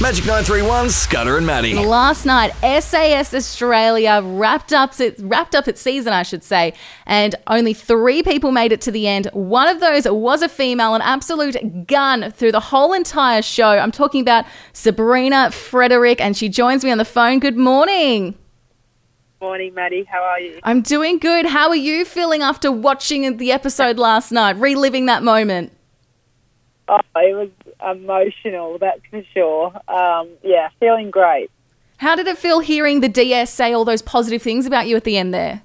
Magic 931's Scudder and Maddie. Last night, SAS Australia wrapped up its season, I should say, and only 3 people made it to the end. One of those was a female, an absolute gun through the whole entire show. I'm talking about Sabrina Frederick, and she joins me on the phone. Good morning. Morning, Maddie. How are you? I'm doing good. How are you feeling after watching the episode last night, reliving that moment? Oh, it was emotional, that's for sure. Feeling great. How did it feel hearing the DS say all those positive things about you at the end there?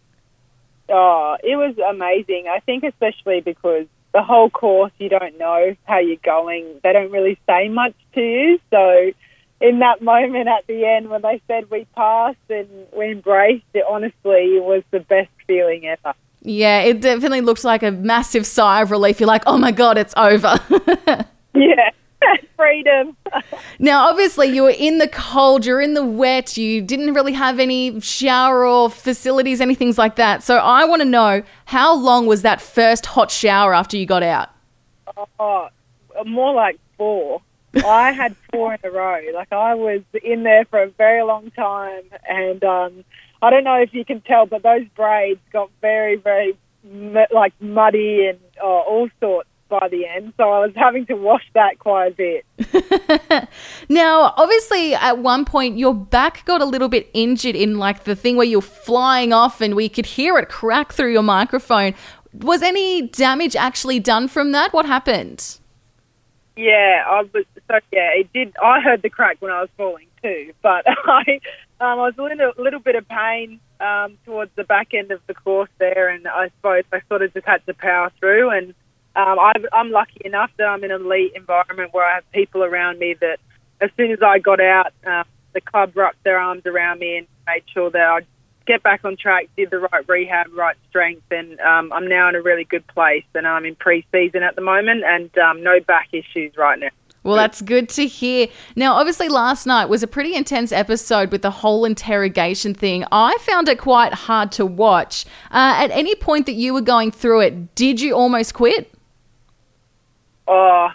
Oh, it was amazing. I think especially because the whole course, you don't know how you're going. They don't really say much to you. So in that moment at the end when they said we passed and we embraced it, honestly, it was the best feeling ever. Yeah, it definitely looks like a massive sigh of relief. You're like, oh my God, it's over. Yeah, freedom. Now, obviously, you were in the cold, you're in the wet, you didn't really have any shower or facilities, anything like that. So I want to know, how long was that first hot shower after you got out? Oh, more like 4. I had 4 in a row. Like, I was in there for a very long time, and I don't know if you can tell, but those braids got very, very muddy and all sorts by the end. So I was having to wash that quite a bit. Now, obviously, at one point, your back got a little bit injured in like the thing where you're flying off and we could hear it crack through your microphone. Was any damage actually done from that? What happened? Yeah, it did. I heard the crack when I was falling too, but I was in a little bit of pain towards the back end of the course there, and I suppose I sort of just had to power through. And I'm lucky enough that I'm in an elite environment where I have people around me that as soon as I got out, the club wrapped their arms around me and made sure that I'd get back on track, did the right rehab, right strength, and I'm now in a really good place, and I'm in pre-season at the moment, and no back issues right now. Well, that's good to hear. Now, obviously, last night was a pretty intense episode with the whole interrogation thing. I found it quite hard to watch. At any point that you were going through it, did you almost quit? Oh,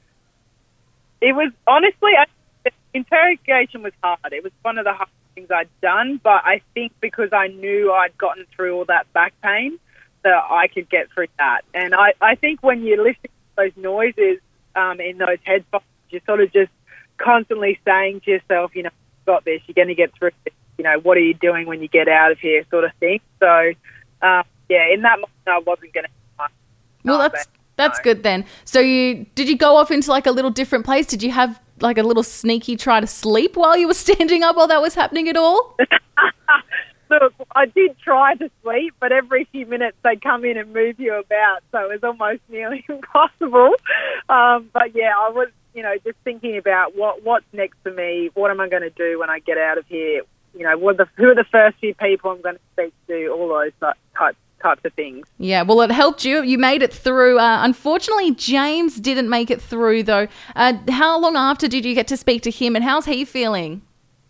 it was, honestly, interrogation was hard. It was one of the hardest things I'd done, but I think because I knew I'd gotten through all that back pain, that I could get through that. And I think when you listen to those noises in those headphones, you're sort of just constantly saying to yourself, you know, you've got this, you're going to get through this, you know, what are you doing when you get out of here, sort of thing. So, in that moment, I wasn't going to. Well, that's good then. So did you go off into like a little different place? Did you have like a little sneaky try to sleep while you were standing up while that was happening at all? Look, I did try to sleep, but every few minutes they come in and move you about, so it was almost nearly impossible. But yeah, I was, just thinking about what's next for me. What am I going to do when I get out of here? You know, who are the first few people I'm going to speak to? All those types of things. Yeah, well, it helped you. You made it through. Unfortunately, James didn't make it through, though. How long after did you get to speak to him, and how's he feeling?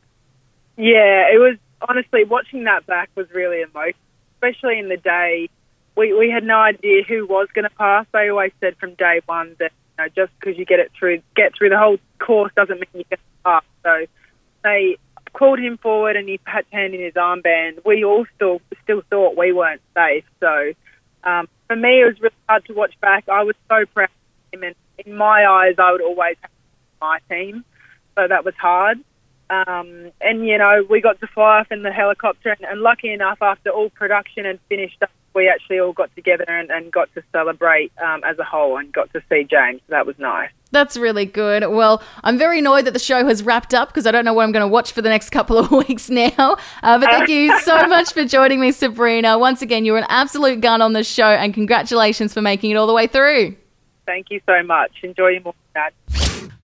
Yeah, it was, honestly, watching that back was really emotional, especially in the day. We had no idea who was going to pass. They always said from day one that just because you get through the whole course doesn't mean you get to pass. So they called him forward and he had to hand in his armband. We all still thought we weren't safe. So for me, it was really hard to watch back. I was so proud of him, and in my eyes, I would always have my team. So that was hard. And, we got to fly off in the helicopter, and lucky enough, after all production had finished up, we actually all got together and got to celebrate as a whole and got to see James. That was nice. That's really good. Well, I'm very annoyed that the show has wrapped up because I don't know what I'm going to watch for the next couple of weeks now. But thank you so much for joining me, Sabrina. Once again, you're an absolute gun on the show, and congratulations for making it all the way through. Thank you so much. Enjoy your morning, Dad.